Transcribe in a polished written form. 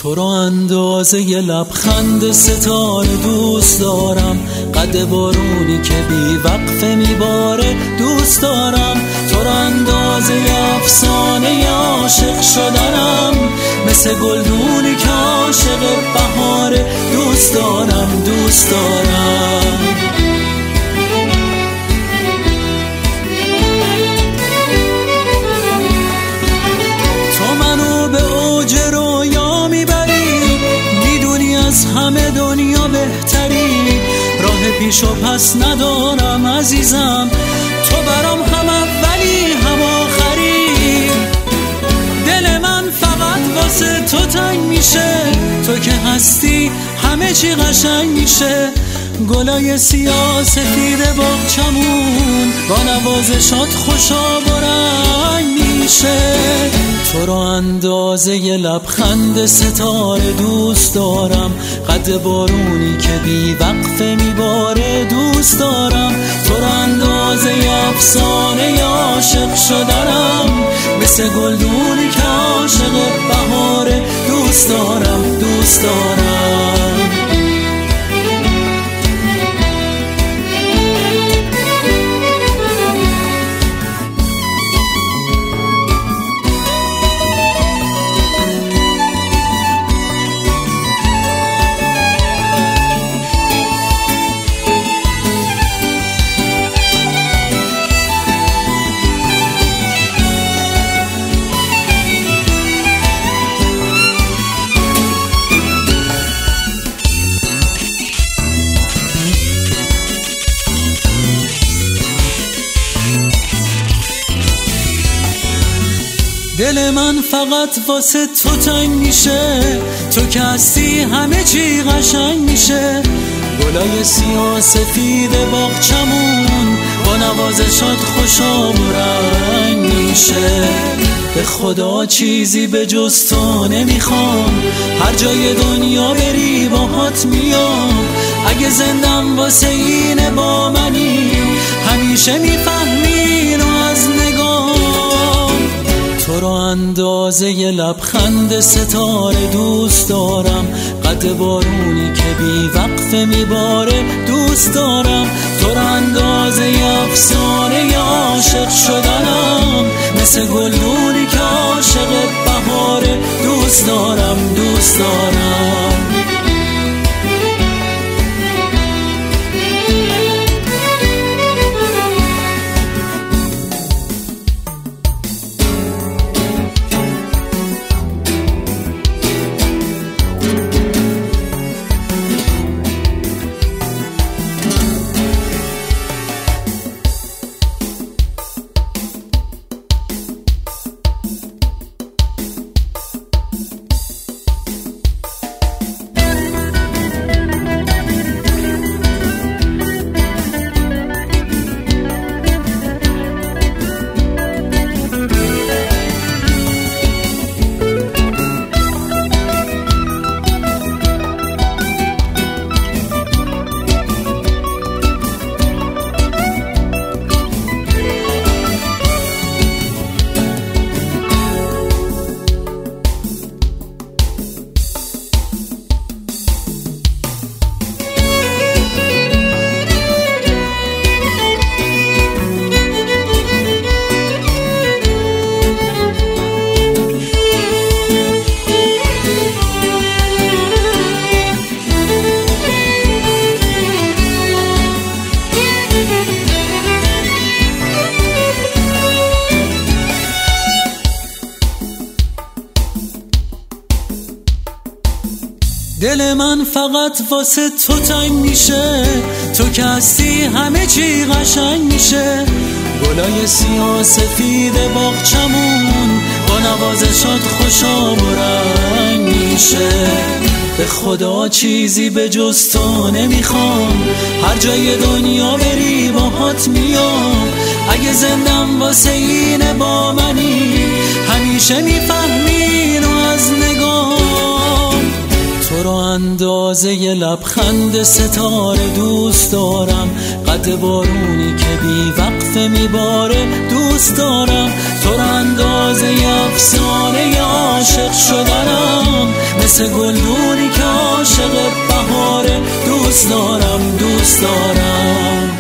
تو رو اندازه ی لبخند ستاره دوست دارم، قد بارونی که بی وقفه میباره دوست دارم. تو رو اندازه ی افسانه ی عاشق شدنم، مثل گلدونی که عاشق بهاره دوست دارم دوست دارم. همه دنیا بهتری، راه پیش و پس ندارم عزیزم، تو برام هم اولی هم آخری. دل من فقط واسه تو تنگ میشه، تو که هستی همه چی قشنگ میشه. گلای سیاه سفید باغچمون با نوازشات خوشا و رنگ میشه. تو رو اندازه ی لبخند ستاره دوست دارم، قد بارونی که بی وقفه میباره دوست دارم. تو رو اندازه ی افسانه ی عاشق شدنم، مثل گلدونی که عاشق بهاره دوست دارم دوست دارم. دل من فقط واسه تو تنگ میشه، تو که هستی همه چی قشنگ میشه. گلای سیاه سفید باغچمون با نوازشات خوشا و رنگ میشه. به خدا چیزی به جز تو نمیخوام، هر جای دنیا بری باهات میام. اگه زندم واسه اینه با منی، همیشه میفهمین و از نگام. تو رو اندازه ی لبخند ستاره دوست دارم، قد بارونی که بی وقفه میباره دوست دارم. تو رو اندازه ی افسانه ی عاشق شدنم، مثل گلدونی که عاشق بهاره دوست دارم دوست دارم. دل من فقط واسه تو تنگ میشه، تو که هستی همه چی قشنگ میشه. گلای سیاه سفید باغچمون با نوازشات خوشا و رنگ میشه. به خدا چیزی به جز تو نمیخوام، هر جای دنیا بری باهات میام. اگه زندم واسه اینه با منی، همیشه میفهمین و از نگام. تو رو اندازه ی لبخند ستاره دوست دارم، قد بارونی که بی وقفه میباره دوست دارم. تو رو اندازه ی افسانه ی عاشق شدنم، مثل گلدونی که عاشق بهاره. دوست دارم دوست دارم.